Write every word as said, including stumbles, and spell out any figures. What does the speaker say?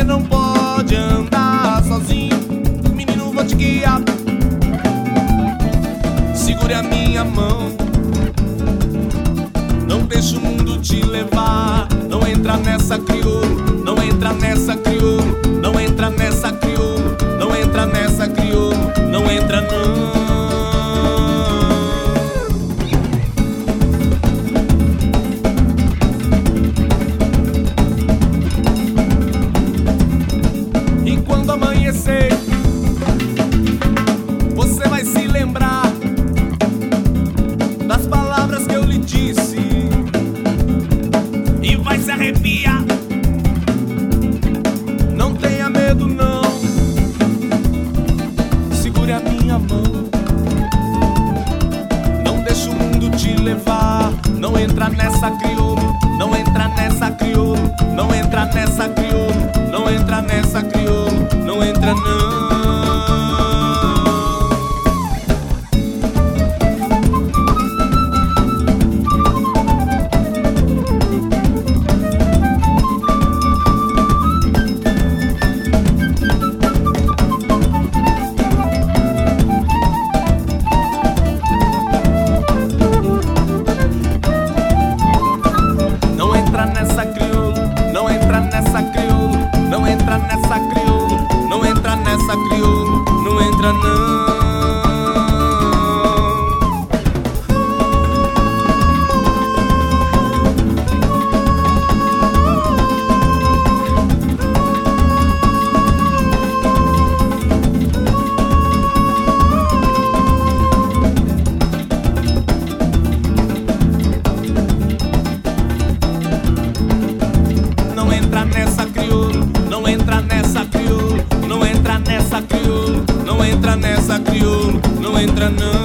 Você não pode andar sozinho, menino, vou te guiar. Segure a minha mão, não deixa o mundo te levar. Não entra nessa, crioulo, não entra nessa, crioulo, não entra nessa, crioulo, não entra nessa, crioulo, não entra não. E quando amanhecer, você vai se lembrar das palavras que eu lhe disse e vai se arrepiar. Não tenha medo não, segure a minha mão, não deixa o mundo te levar. Não entra nessa, crioulo, não entra nessa, crioulo, não entra nessa, crioulo, não entra nessa, crioulo, não entra não. Nessa crioulo, não entra nessa crioulo, não entra nessa crioulo, não entra nessa crioulo, não entra não. Não entra nessa, crioulo, não entra nessa, crioulo, não entra nessa, crioulo, não entra nessa, crioulo, não entra não.